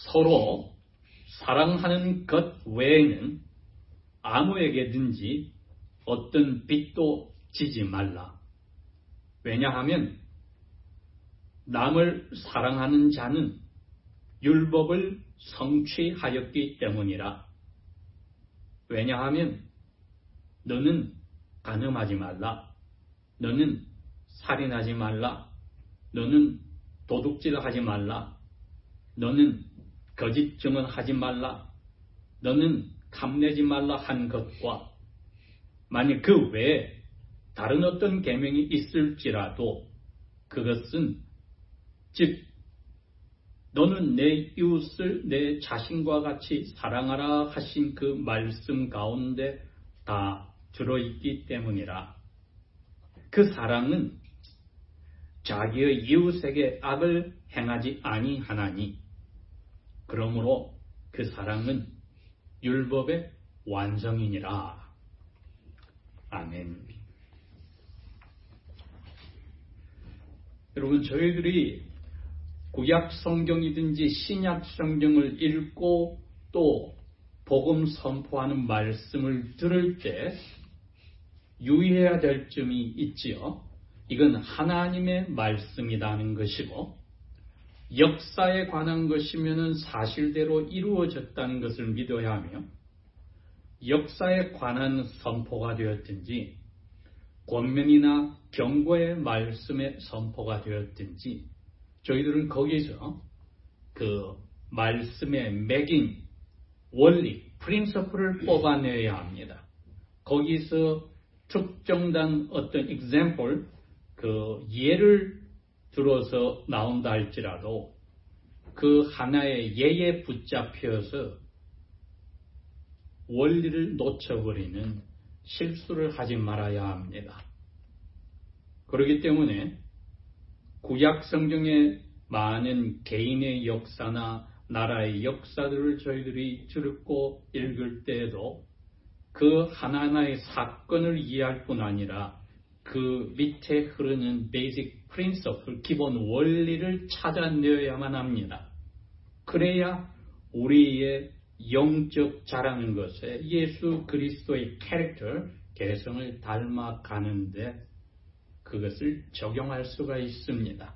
서로 사랑하는 것 외에는 아무에게든지 어떤 빚도 지지 말라. 왜냐하면 남을 사랑하는 자는 율법을 성취하였기 때문이라. 왜냐하면 너는 간음하지 말라. 너는 살인하지 말라. 너는 도둑질하지 말라. 너는 거짓 증언하지 말라. 너는 탐내지 말라 한 것과 만약 그 외에 다른 어떤 계명이 있을지라도 그것은 즉 너는 내 이웃을 내 자신과 같이 사랑하라 하신 그 말씀 가운데 다 들어있기 때문이라. 그 사랑은 자기의 이웃에게 악을 행하지 아니하나니 그러므로 그 사랑은 율법의 완성이니라. 아멘. 여러분, 저희들이 구약 성경이든지 신약 성경을 읽고 또 복음 선포하는 말씀을 들을 때 유의해야 될 점이 있지요. 이건 하나님의 말씀이라는 것이고 역사에 관한 것이면 사실대로 이루어졌다는 것을 믿어야 하며 역사에 관한 선포가 되었든지 권면이나 경고의 말씀의 선포가 되었든지 저희들은 거기서 그 말씀의 맥인 원리, 프린서플을 뽑아내야 합니다. 거기서 특정된 어떤 example, 그 예를 들어서 나온다 할지라도 그 하나의 예에 붙잡혀서 원리를 놓쳐버리는 실수를 하지 말아야 합니다. 그렇기 때문에 구약 성경의 많은 개인의 역사나 나라의 역사들을 저희들이 듣고 읽을 때에도 그 하나하나의 사건을 이해할 뿐 아니라 그 밑에 흐르는 베이직 프린서플, 기본 원리를 찾아내야만 합니다. 그래야 우리의 영적 자라는 것에 예수 그리스도의 캐릭터, 개성을 닮아가는데 그것을 적용할 수가 있습니다.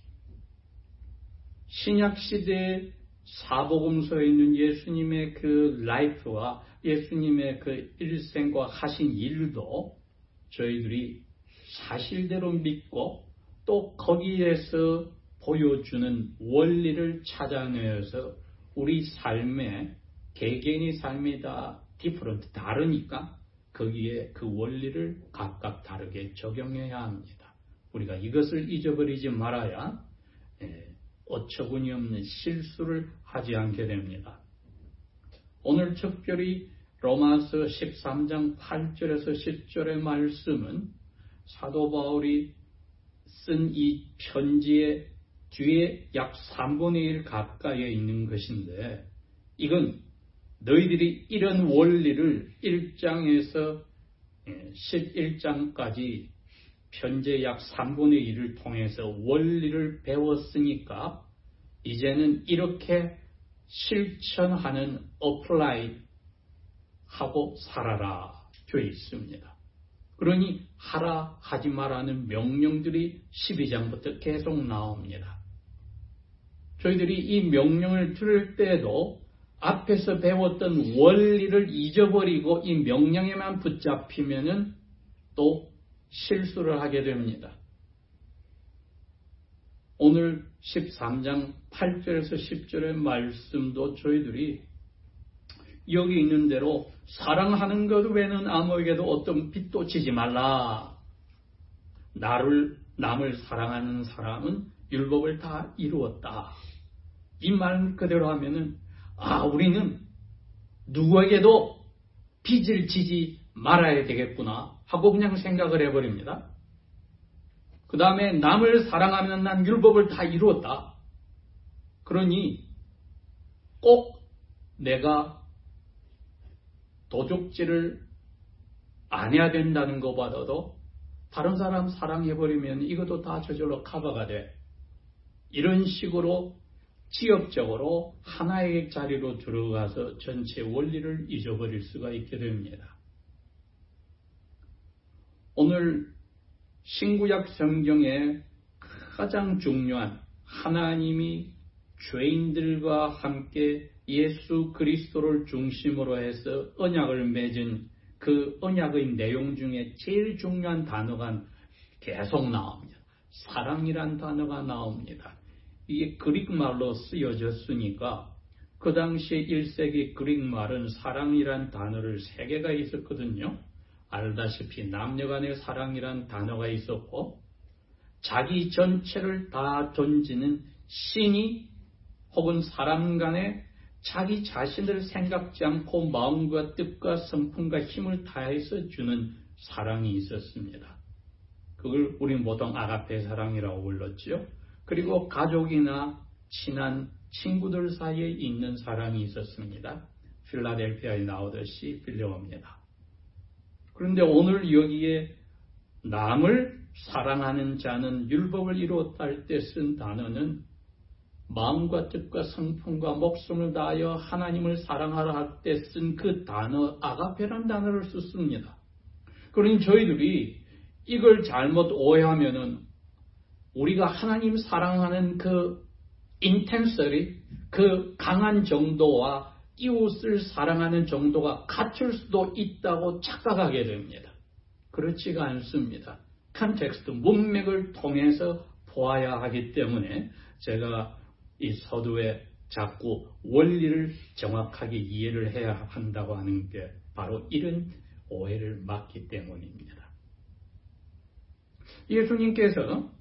신약시대의 사복음서에 있는 예수님의 그 라이프와 예수님의 그 일생과 하신 일도 저희들이 사실대로 믿고 또 거기에서 보여주는 원리를 찾아내서 우리 삶의 개개인의 삶이 다 디퍼런트, 다르니까 거기에 그 원리를 각각 다르게 적용해야 합니다. 우리가 이것을 잊어버리지 말아야 어처구니 없는 실수를 하지 않게 됩니다. 오늘 특별히 로마서 13장 8절에서 10절의 말씀은 사도 바울이 쓴 이 편지의 뒤에 약 3분의 1 가까이에 있는 것인데 이건 너희들이 이런 원리를 1장에서 11장까지 편제 약 3분의 1을 통해서 원리를 배웠으니까 이제는 이렇게 실천하는 apply 하고 살아라 되어 있습니다. 그러니 하라 하지 마라는 명령들이 12장부터 계속 나옵니다. 저희들이 이 명령을 들을 때도 앞에서 배웠던 원리를 잊어버리고 이 명령에만 붙잡히면은 또 실수를 하게 됩니다. 오늘 13장 8절에서 10절의 말씀도 저희들이 여기 있는 대로 사랑하는 것 외에는 아무에게도 어떤 빚도 지지 말라. 남을 사랑하는 사람은 율법을 다 이루었다. 이 말 그대로 하면은 우리는 누구에게도 빚을 지지 말아야 되겠구나 하고 그냥 생각을 해버립니다. 그 다음에 남을 사랑하면 난 율법을 다 이루었다. 그러니 꼭 내가 도둑질을 안 해야 된다는 것보다도 다른 사람 사랑해버리면 이것도 다 저절로 커버가 돼. 이런 식으로 지역적으로 하나의 자리로 들어가서 전체 원리를 잊어버릴 수가 있게 됩니다. 오늘 신구약 성경에 가장 중요한 하나님이 죄인들과 함께 예수 그리스도를 중심으로 해서 언약을 맺은 그 언약의 내용 중에 제일 중요한 단어가 계속 나옵니다. 사랑이란 단어가 나옵니다. 이게 그릭말로 쓰여졌으니까 그 당시에 1세기 그릭말은 사랑이란 단어를 3개가 있었거든요. 알다시피 남녀간의 사랑이란 단어가 있었고 자기 전체를 다 던지는 신이 혹은 사람 간에 자기 자신을 생각지 않고 마음과 뜻과 성품과 힘을 다해서 주는 사랑이 있었습니다. 그걸 우리는 보통 아가페 사랑이라고 불렀죠. 그리고 가족이나 친한 친구들 사이에 있는 사랑이 있었습니다. 필라델피아에 나오듯이 필레오입니다. 그런데 오늘 여기에 남을 사랑하는 자는 율법을 이루었다 할 때 쓴 단어는 마음과 뜻과 성품과 목숨을 다하여 하나님을 사랑하라 할 때 쓴 그 단어 아가페라는 단어를 썼습니다. 그러니 저희들이 이걸 잘못 오해하면은 우리가 하나님 사랑하는 그 인텐서리 그 강한 정도와 이웃을 사랑하는 정도가 같을 수도 있다고 착각하게 됩니다. 그렇지가 않습니다. 컨텍스트, 문맥을 통해서 보아야 하기 때문에 제가 이 서두에 자꾸 원리를 정확하게 이해를 해야 한다고 하는 게 바로 이런 오해를 막기 때문입니다. 예수님께서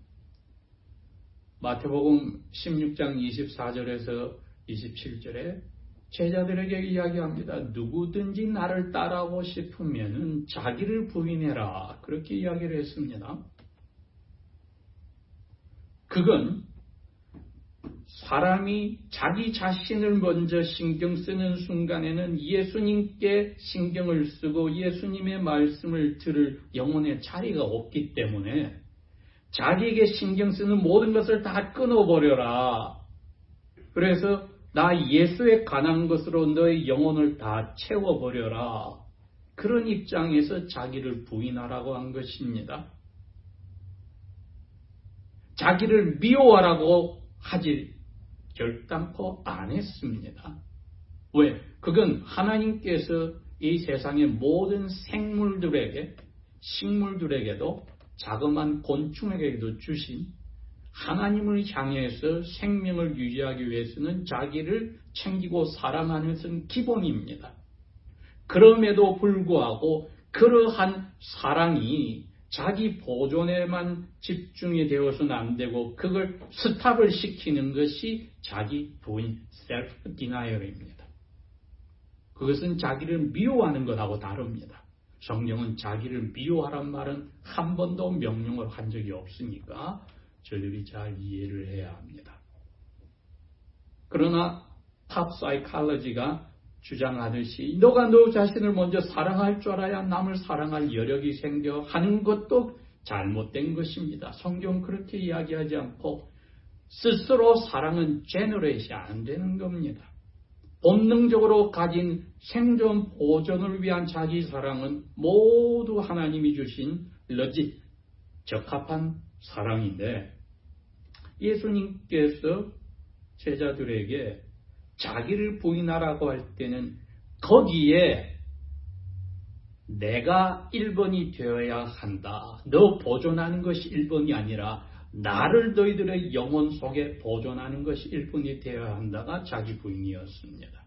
마태복음 16장 24절에서 27절에 제자들에게 이야기합니다. 누구든지 나를 따라오고 싶으면 자기를 부인해라. 그렇게 이야기를 했습니다. 그건 사람이 자기 자신을 먼저 신경 쓰는 순간에는 예수님께 신경을 쓰고 예수님의 말씀을 들을 영혼의 자리가 없기 때문에 자기에게 신경 쓰는 모든 것을 다 끊어버려라. 그래서 나 예수에 관한 것으로 너의 영혼을 다 채워버려라. 그런 입장에서 자기를 부인하라고 한 것입니다. 자기를 미워하라고 하지 결단코 안 했습니다. 왜? 그건 하나님께서 이 세상의 모든 생물들에게, 식물들에게도 자그마한 곤충에게도 주신 하나님을 향해서 생명을 유지하기 위해서는 자기를 챙기고 사랑하는 것은 기본입니다. 그럼에도 불구하고 그러한 사랑이 자기 보존에만 집중이 되어서는 안 되고 그걸 스탑을 시키는 것이 자기 부인, 셀프 디나이얼입니다. 그것은 자기를 미워하는 것하고 다릅니다. 성경은 자기를 미워하란 말은 한 번도 명령을 한 적이 없으니까 저희들이 잘 이해를 해야 합니다. 그러나 탑 사이콜로지가 주장하듯이 너가 너 자신을 먼저 사랑할 줄 알아야 남을 사랑할 여력이 생겨 하는 것도 잘못된 것입니다. 성경은 그렇게 이야기하지 않고 스스로 사랑은 제너레이션이 안 되는 겁니다. 본능적으로 가진 생존 보존을 위한 자기 사랑은 모두 하나님이 주신 러짓, 적합한 사랑인데 예수님께서 제자들에게 자기를 부인하라고 할 때는 거기에 내가 1번이 되어야 한다. 너 보존하는 것이 1번이 아니라 나를 너희들의 영혼 속에 보존하는 것이 1번이 되어야 한다가 자기 부인이었습니다.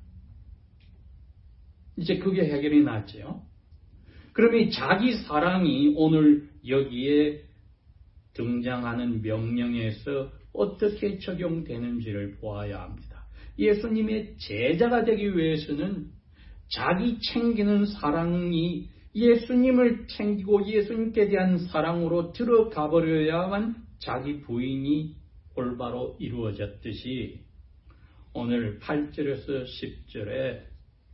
이제 그게 해결이 났죠. 그러면 자기 사랑이 오늘 여기에 등장하는 명령에서 어떻게 적용되는지를 보아야 합니다. 예수님의 제자가 되기 위해서는 자기 챙기는 사랑이 예수님을 챙기고 예수님께 대한 사랑으로 들어가 버려야만 자기 부인이 올바로 이루어졌듯이 오늘 8절에서 10절에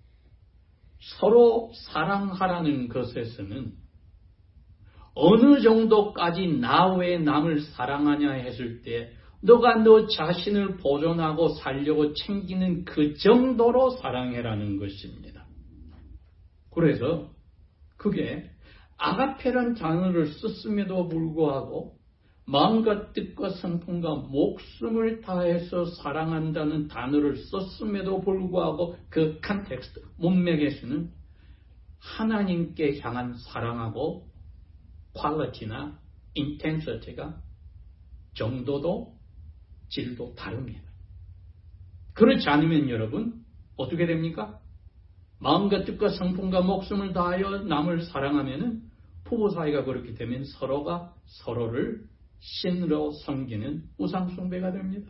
서로 사랑하라는 것에서는 어느 정도까지 나 외에 남을 사랑하냐 했을 때 너가 너 자신을 보존하고 살려고 챙기는 그 정도로 사랑해라는 것입니다. 그래서 그게 아가페란 단어를 썼음에도 불구하고 마음과 뜻과 성품과 목숨을 다해서 사랑한다는 단어를 썼음에도 불구하고 그 컨텍스트, 문맥에서는 하나님께 향한 사랑하고 퀄리티나 인텐시티가 정도도 질도 다릅니다. 그렇지 않으면 여러분 어떻게 됩니까? 마음과 뜻과 성품과 목숨을 다하여 남을 사랑하면은 부부 사이가 그렇게 되면 서로가 서로를 신으로 섬기는 우상숭배가 됩니다.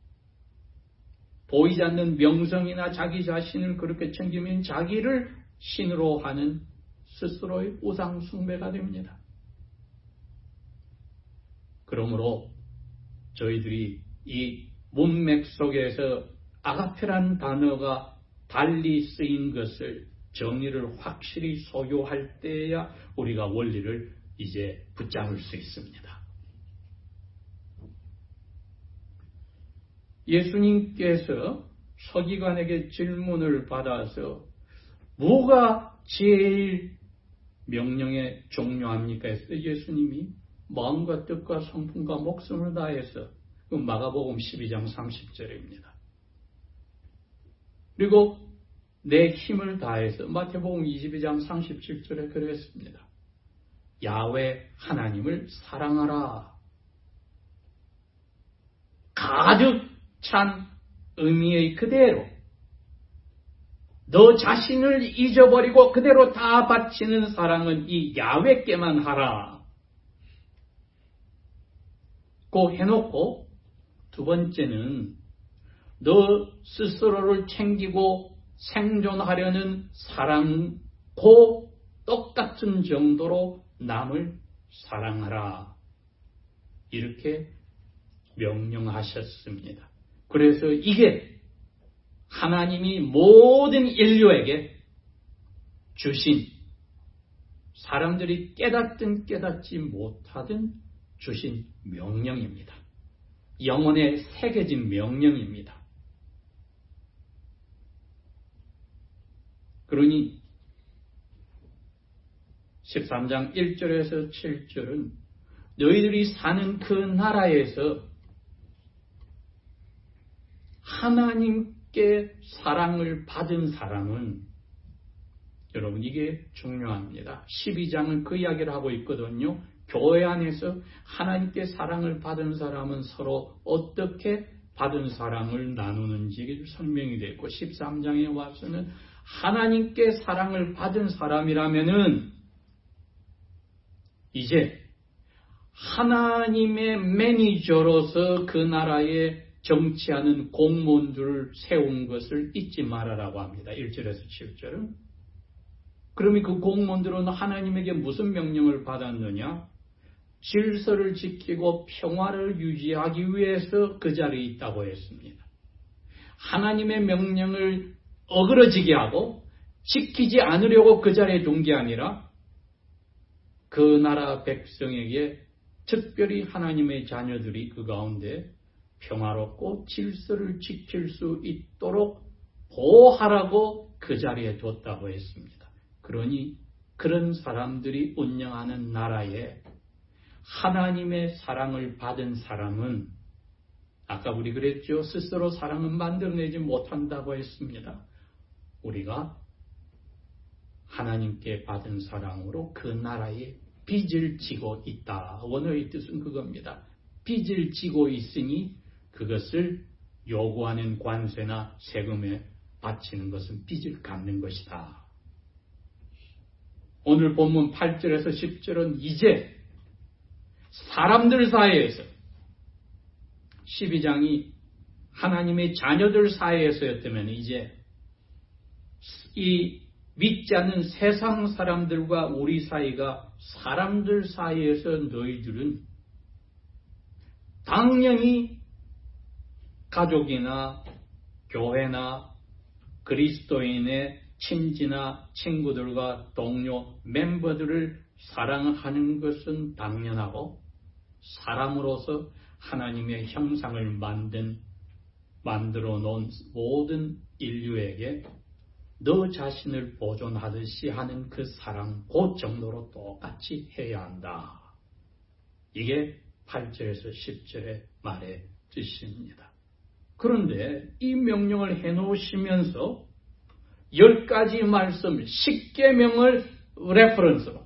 보이지 않는 명성이나 자기 자신을 그렇게 챙기면 자기를 신으로 하는 스스로의 우상숭배가 됩니다. 그러므로 저희들이 이 문맥 속에서 아가페란 단어가 달리 쓰인 것을 정의를 확실히 소유할 때야 우리가 원리를 이제 붙잡을 수 있습니다. 예수님께서 서기관에게 질문을 받아서 뭐가 제일 명령에 중요합니까? 했을 때 예수님이 마음과 뜻과 성품과 목숨을 다해서 그 마가복음 12장 30절입니다. 그리고 내 힘을 다해서 마태복음 22장 37절에 그랬습니다. 야훼 하나님을 사랑하라. 가득 찬 의미의 그대로 너 자신을 잊어버리고 그대로 다 바치는 사랑은 이 야훼께만 하라. 고 해놓고 두 번째는 너 스스로를 챙기고 생존하려는 사랑고 똑같은 정도로 남을 사랑하라. 이렇게 명령하셨습니다. 그래서 이게 하나님이 모든 인류에게 주신 사람들이 깨닫든 깨닫지 못하든 주신 명령입니다. 영혼에 새겨진 명령입니다. 그러니 13장 1절에서 7절은 너희들이 사는 그 나라에서 하나님께 사랑을 받은 사람은 여러분 이게 중요합니다. 12장은 그 이야기를 하고 있거든요. 교회 안에서 하나님께 사랑을 받은 사람은 서로 어떻게 받은 사랑을 나누는지 설명이 되고 13장에 와서는 하나님께 사랑을 받은 사람이라면은 이제 하나님의 매니저로서 그 나라에 정치하는 공무원들을 세운 것을 잊지 말아라고 합니다. 1절에서 7절은. 그러면 그 공무원들은 하나님에게 무슨 명령을 받았느냐? 질서를 지키고 평화를 유지하기 위해서 그 자리에 있다고 했습니다. 하나님의 명령을 어그러지게 하고 지키지 않으려고 그 자리에 둔 게 아니라 그 나라 백성에게 특별히 하나님의 자녀들이 그 가운데 평화롭고 질서를 지킬 수 있도록 보호하라고 그 자리에 뒀다고 했습니다. 그러니 그런 사람들이 운영하는 나라에 하나님의 사랑을 받은 사람은 아까 우리 그랬죠. 스스로 사랑은 만들어내지 못한다고 했습니다. 우리가 하나님께 받은 사랑으로 그 나라에 빚을 지고 있다. 원어의 뜻은 그겁니다. 빚을 지고 있으니 그것을 요구하는 관세나 세금에 바치는 것은 빚을 갚는 것이다. 오늘 본문 8절에서 10절은 이제 사람들 사이에서 12장이 하나님의 자녀들 사이에서였다면 이제 이 믿지 않는 세상 사람들과 우리 사이가 사람들 사이에서 너희들은 당연히 가족이나 교회나 그리스도인의 친지나 친구들과 동료, 멤버들을 사랑하는 것은 당연하고 사람으로서 하나님의 형상을 만들어 놓은 모든 인류에게 너 자신을 보존하듯이 하는 그 사랑 그 정도로 똑같이 해야 한다. 이게 8절에서 10절의 말의 뜻입니다. 그런데 이 명령을 해놓으시면서 10가지 말씀 10계명을 레퍼런스로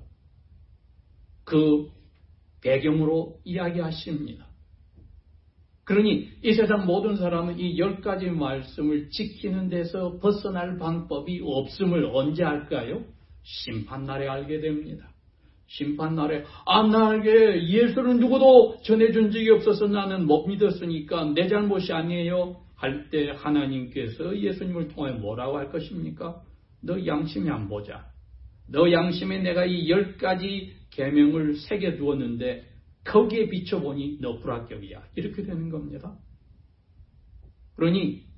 그 배경으로 이야기하십니다. 그러니 이 세상 모든 사람은 이 10가지 말씀을 지키는 데서 벗어날 방법이 없음을 언제 알까요? 심판날에 알게 됩니다. 심판날에 나에게 예수를 누구도 전해준 적이 없어서 나는 못 믿었으니까 내 잘못이 아니에요 할 때 하나님께서 예수님을 통해 뭐라고 할 것입니까? 너 양심이 안 보자. 너 양심에 내가 이 10가지 계명을 새겨두었는데 거기에 비춰보니 너 불합격이야. 이렇게 되는 겁니다. 그러니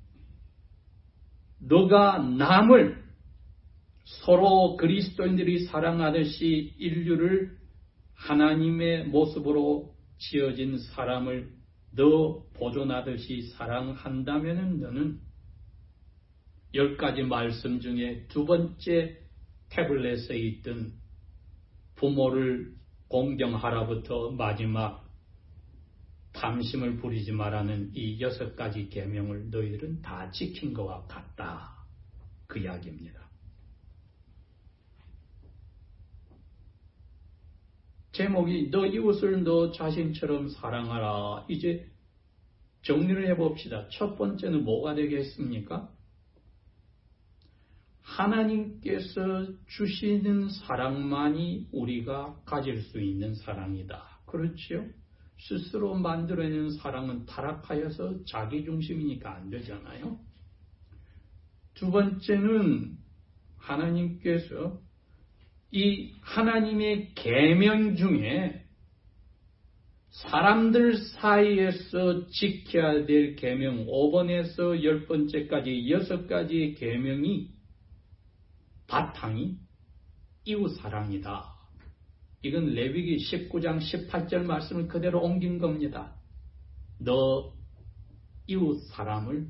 너가 남을 서로 그리스도인들이 사랑하듯이 인류를 하나님의 모습으로 지어진 사람을 너 보존하듯이 사랑한다면 너는 10가지 말씀 중에 두 번째 태블릿에 있던 부모를 공경하라부터 마지막 탐심을 부리지 말라는 이 6가지 계명을 너희들은 다 지킨 것과 같다. 그 이야기입니다. 제목이 너 이웃을 너 자신처럼 사랑하라. 이제 정리를 해봅시다. 첫 번째는 뭐가 되겠습니까? 하나님께서 주시는 사랑만이 우리가 가질 수 있는 사랑이다. 그렇지요? 스스로 만들어내는 사랑은 타락하여서 자기중심이니까 안 되잖아요. 두 번째는 하나님께서 이 하나님의 계명 중에 사람들 사이에서 지켜야 될 계명 5번에서 10번째까지 6가지 계명이 바탕이 이웃사랑이다. 이건 레위기 19장 18절 말씀을 그대로 옮긴 겁니다. 너 이웃사람을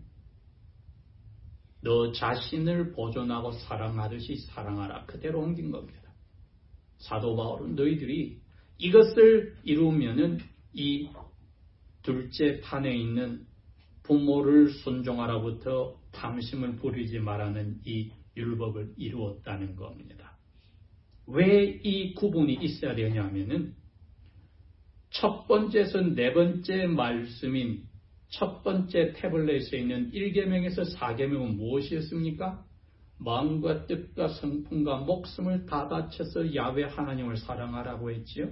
너 자신을 보존하고 사랑하듯이 사랑하라. 그대로 옮긴 겁니다. 사도 바울은 너희들이 이것을 이루면은 이 둘째 판에 있는 부모를 순종하라부터 탐심을 부리지 말라는 이 율법을 이루었다는 겁니다. 왜 이 구분이 있어야 되냐면은 첫 번째에서 네 번째 말씀인 첫 번째 태블릿에 있는 1계명에서 4계명은 무엇이었습니까? 마음과 뜻과 성품과 목숨을 다 바쳐서 야훼 하나님을 사랑하라고 했지요.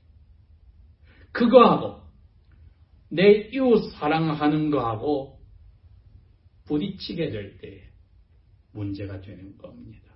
그거하고 내 이웃 사랑하는 거하고 부딪히게 될 때 문제가 되는 겁니다.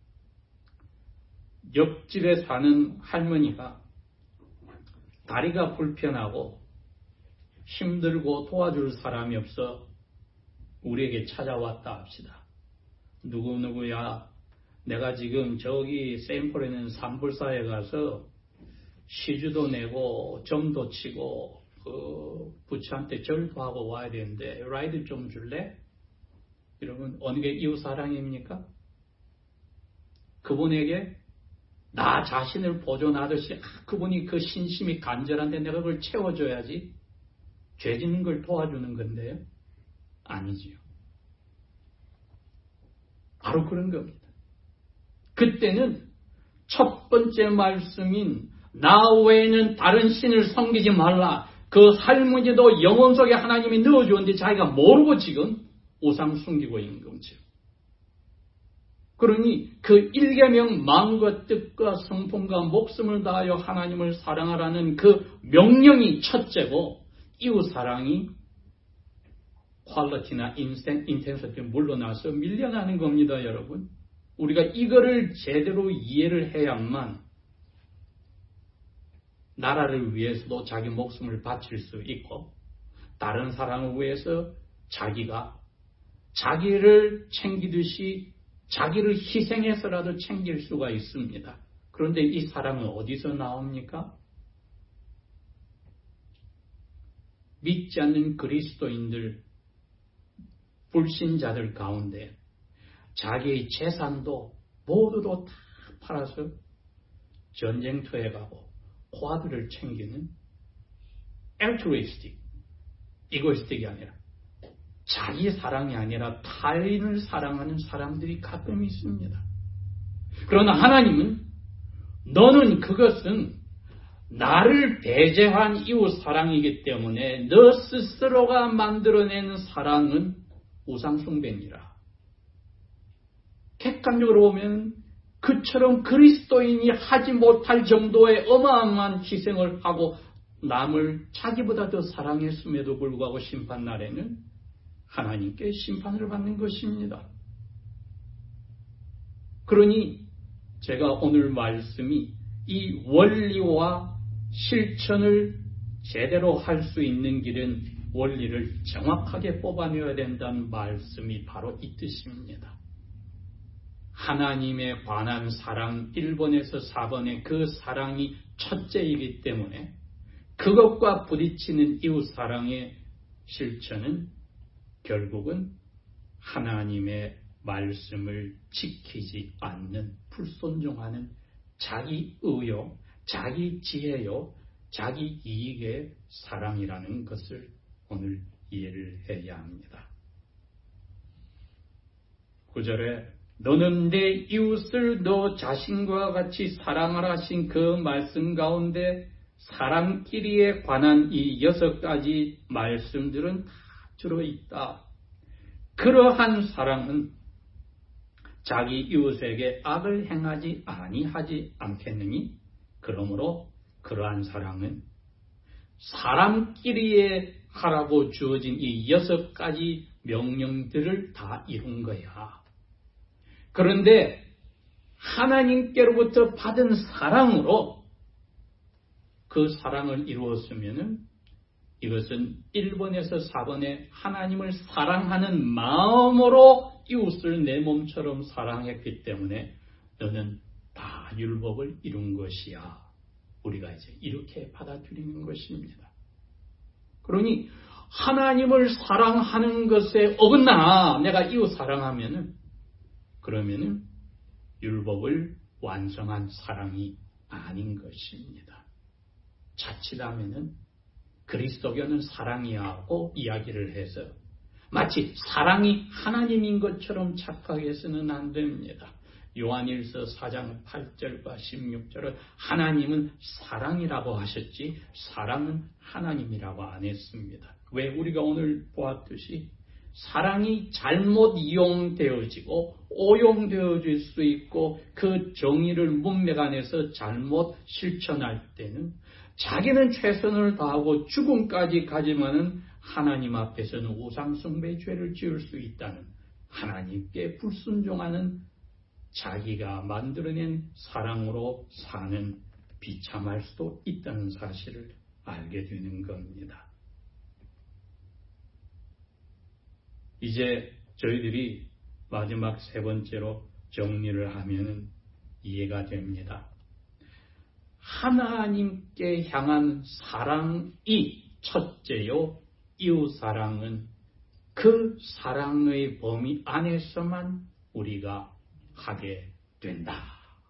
옆집에 사는 할머니가 다리가 불편하고 힘들고 도와줄 사람이 없어 우리에게 찾아왔다 합시다. 누구누구야, 내가 지금 저기 세인폴에는 산불사에 가서 시주도 내고 점도 치고 그 부처한테 절도 하고 와야 되는데 라이드 좀 줄래? 여러분, 어느 게 이웃사랑입니까? 그분에게 나 자신을 보존하듯이 그분이 그 신심이 간절한데 내가 그걸 채워줘야지 죄 짓는 걸 도와주는 건데요? 아니지요. 바로 그런 겁니다. 그때는 첫 번째 말씀인 나 외에는 다른 신을 섬기지 말라. 그 할머니도 영혼 속에 하나님이 넣어주었는데 자기가 모르고 지금 우상 숨기고 있는 거죠. 그러니 그 1계명 마음과 뜻과 성품과 목숨을 다하여 하나님을 사랑하라는 그 명령이 첫째고 이웃사랑이 퀄리티나 인텐시티 물러나서 밀려나는 겁니다. 여러분. 우리가 이거를 제대로 이해를 해야만 나라를 위해서도 자기 목숨을 바칠 수 있고 다른 사람을 위해서 자기가 자기를 챙기듯이 자기를 희생해서라도 챙길 수가 있습니다. 그런데 이 사랑은 어디서 나옵니까? 믿지 않는 그리스도인들, 불신자들 가운데 자기의 재산도 모두도 다 팔아서 전쟁터에 가고 고아들을 챙기는 altruistic, egoistic이 아니라 자기 사랑이 아니라 타인을 사랑하는 사람들이 가끔 있습니다. 그러나 하나님은 너는 그것은 나를 배제한 이웃 사랑이기 때문에 너 스스로가 만들어낸 사랑은 우상숭배니라. 객관적으로 보면 그처럼 그리스도인이 하지 못할 정도의 어마어마한 희생을 하고 남을 자기보다 더 사랑했음에도 불구하고 심판날에는 하나님께 심판을 받는 것입니다. 그러니 제가 오늘 말씀이 이 원리와 실천을 제대로 할 수 있는 길은 원리를 정확하게 뽑아내야 된다는 말씀이 바로 이 뜻입니다. 하나님에 관한 사랑 1번에서 4번의 그 사랑이 첫째이기 때문에 그것과 부딪히는 이웃사랑의 실천은 결국은 하나님의 말씀을 지키지 않는, 불순종하는 자기 의요, 자기 지혜요, 자기 이익의 사랑이라는 것을 오늘 이해를 해야 합니다. 9절에 너는 내 이웃을 너 자신과 같이 사랑하라 하신 그 말씀 가운데 사랑끼리에 관한 이 6가지 말씀들은 다 들어있다. 그러한 사랑은 자기 이웃에게 악을 행하지 아니하지 않겠느니 그러므로 그러한 사랑은 사람끼리에 하라고 주어진 이 6가지 명령들을 다 이룬 거야. 그런데 하나님께로부터 받은 사랑으로 그 사랑을 이루었으면은 이것은 1번에서 4번에 하나님을 사랑하는 마음으로 이웃을 내 몸처럼 사랑했기 때문에 너는 다 율법을 이룬 것이야. 우리가 이제 이렇게 받아들이는 것입니다. 그러니 하나님을 사랑하는 것에 어긋나 내가 이웃 사랑하면은 그러면은 율법을 완성한 사랑이 아닌 것입니다. 자칫하면은 그리스도교는 사랑이야 하고 이야기를 해서 마치 사랑이 하나님인 것처럼 착각해서는 안 됩니다. 요한일서 4장 8절과 16절은 하나님은 사랑이라고 하셨지 사랑은 하나님이라고 안 했습니다. 왜 우리가 오늘 보았듯이 사랑이 잘못 이용되어지고 오용되어질 수 있고 그 정의를 문맥 안에서 잘못 실천할 때는 자기는 최선을 다하고 죽음까지 가지만은 하나님 앞에서는 우상숭배의 죄를 지을 수 있다는 하나님께 불순종하는 자기가 만들어낸 사랑으로 사는 비참할 수도 있다는 사실을 알게 되는 겁니다. 이제 저희들이 마지막 3번째로 정리를 하면 이해가 됩니다. 하나님께 향한 사랑이 첫째요. 이웃사랑은 그 사랑의 범위 안에서만 우리가 하게 된다.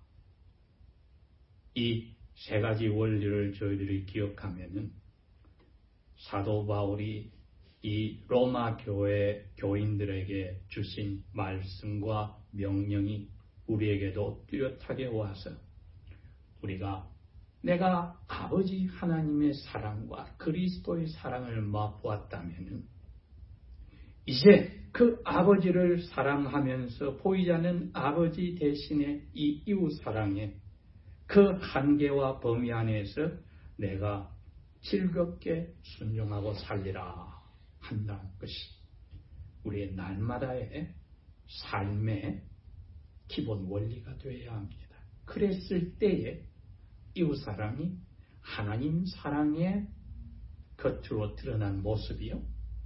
이 3가지 원리를 저희들이 기억하면은 사도 바울이 이 로마 교회 교인들에게 주신 말씀과 명령이 우리에게도 뚜렷하게 와서 우리가 내가 아버지 하나님의 사랑과 그리스도의 사랑을 맛보았다면 이제 그 아버지를 사랑하면서 보이지 않는 아버지 대신에 이 이웃 사랑에 그 한계와 범위 안에서 내가 즐겁게 순종하고 살리라 한다는 것이 우리의 날마다의 삶의 기본 원리가 되어야 합니다. 그랬을 때에 이웃사랑이 하나님 사랑의 겉으로 드러난 모습이요.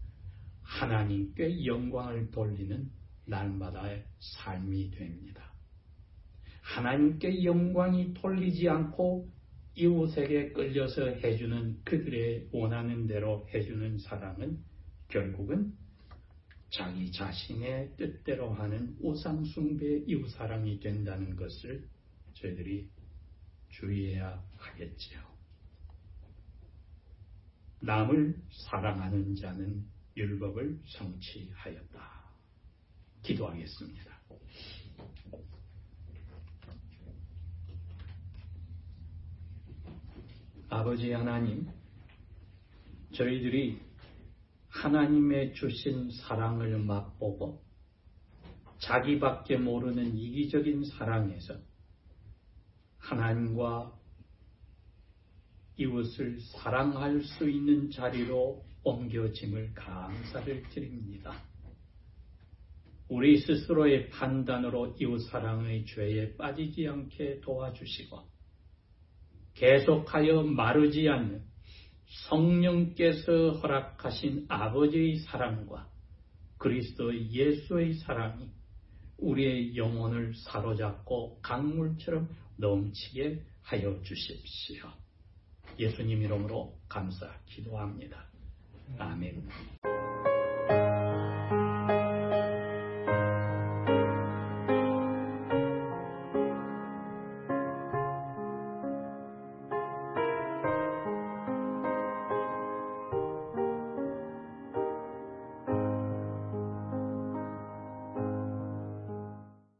하나님께 영광을 돌리는 날마다의 삶이 됩니다. 하나님께 영광이 돌리지 않고 이웃에게 끌려서 해주는 그들의 원하는 대로 해주는 사랑은 결국은 자기 자신의 뜻대로 하는 우상숭배 이웃사랑이 된다는 것을 저희들이 주의해야 하겠지요. 남을 사랑하는 자는 율법을 성취하였다. 기도하겠습니다. 아버지 하나님, 저희들이 하나님의 주신 사랑을 맛보고 자기밖에 모르는 이기적인 사랑에서 하나님과 이웃을 사랑할 수 있는 자리로 옮겨짐을 감사를 드립니다. 우리 스스로의 판단으로 이웃사랑의 죄에 빠지지 않게 도와주시고 계속하여 마르지 않는 성령께서 허락하신 아버지의 사랑과 그리스도 예수의 사랑이 우리의 영혼을 사로잡고 강물처럼 넘치게 하여 주십시오. 예수님 이름으로 감사 기도합니다. 아멘.